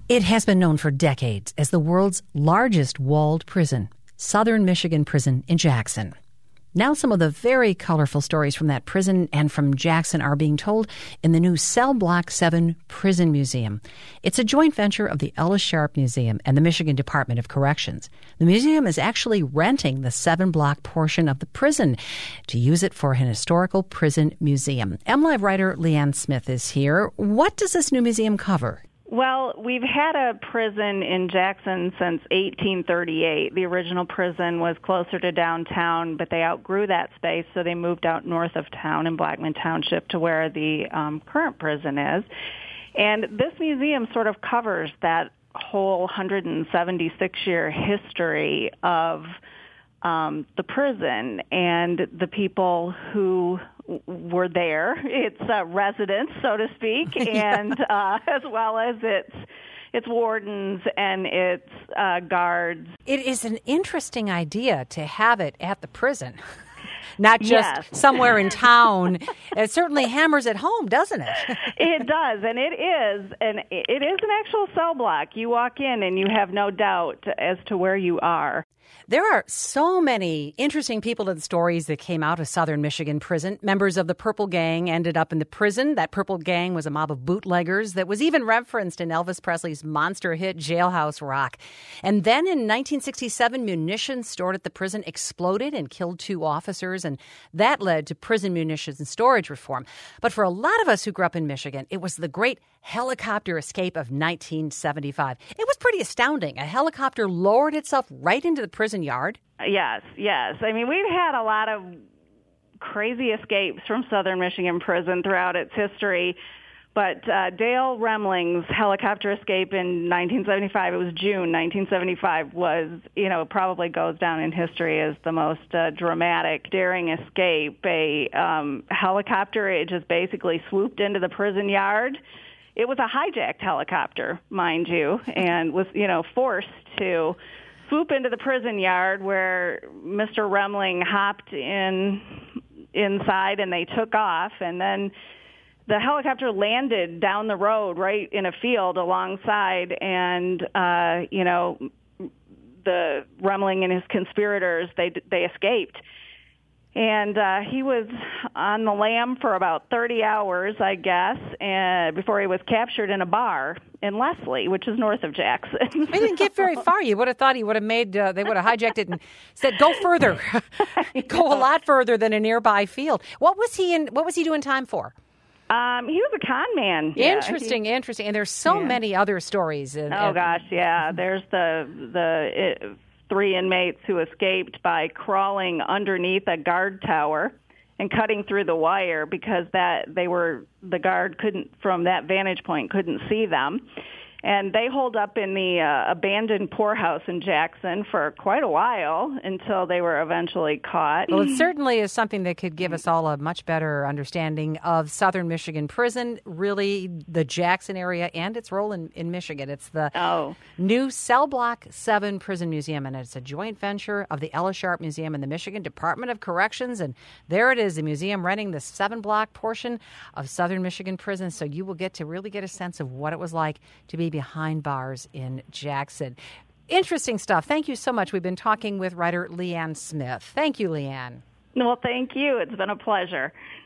It has been known for decades as the world's largest walled prison, Southern Michigan Prison in Jackson. Now some of the very colorful stories from that prison and from Jackson are being told in the new Cell Block 7 Prison Museum. It's a joint venture of the Ella Sharp Museum and the Michigan Department of Corrections. The museum is actually renting the 7-block portion of the prison to use it for an historical prison museum. MLive writer Leanne Smith is here. What does this new museum cover? Well, we've had a prison in Jackson since 1838. The original prison was closer to downtown, but they outgrew that space, so they moved out north of town in Blackman Township to where the current prison is. And this museum sort of covers that whole 176-year history of the prison and the people who were there. It's residents, so to speak, and as well as its wardens and its guards. It is an interesting idea to have it at the prison, not just somewhere in town. It certainly hammers it home, doesn't it? It does, and it is an actual cell block. You walk in and you have no doubt as to where you are. There are so many interesting people in the stories that came out of Southern Michigan Prison. Members of the Purple Gang ended up in the prison. That Purple Gang was a mob of bootleggers that was even referenced in Elvis Presley's monster hit Jailhouse Rock. And then in 1967, munitions stored at the prison exploded and killed 2 officers, and that led to prison munitions and storage reform. But for a lot of us who grew up in Michigan, it was the great helicopter escape of 1975. It was pretty astounding. A helicopter lowered itself right into the prison yard. Yes. I mean, we've had a lot of crazy escapes from Southern Michigan Prison throughout its history, but Dale Remling's helicopter escape in 1975, it was June 1975, was, probably goes down in history as the most dramatic, daring escape. A helicopter, it just basically swooped into the prison yard. It was a hijacked helicopter, mind you, and was, forced to swoop into the prison yard where Mr. Remling hopped inside and they took off, and then the helicopter landed down the road right in a field alongside, and the Remling and his conspirators, they escaped. And he was on the lam for about 30 hours, I guess, and before he was captured in a bar in Leslie, which is north of Jackson. He didn't get very far. You would have thought he would have they would have hijacked it and said, go further. Go a lot further than a nearby field. What was he doing time for? He was a con man. Interesting. And there's so many other stories. There's the 3 inmates who escaped by crawling underneath a guard tower and cutting through the wire because the guard couldn't, from that vantage point, couldn't see them. And they holed up in the abandoned poorhouse in Jackson for quite a while until they were eventually caught. Well, it certainly is something that could give us all a much better understanding of Southern Michigan Prison, really the Jackson area and its role in Michigan. It's the new Cell Block 7 Prison Museum, and it's a joint venture of the Ella Sharp Museum and the Michigan Department of Corrections. And there it is, the museum renting the 7-block portion of Southern Michigan Prison, so you will get to really get a sense of what it was like to be behind bars in Jackson. Interesting stuff. Thank you so much. We've been talking with writer Leanne Smith. Thank you, Leanne. Well, thank you. It's been a pleasure.